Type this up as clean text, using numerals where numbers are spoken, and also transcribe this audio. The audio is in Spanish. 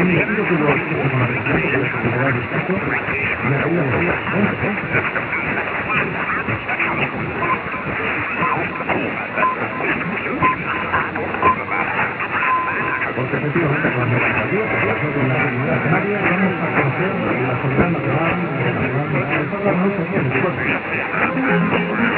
Porque efectivamente cuando la radio, con la comunidad canaria, vamos a conocer la soberana nacional de la ciudad de San Carlos,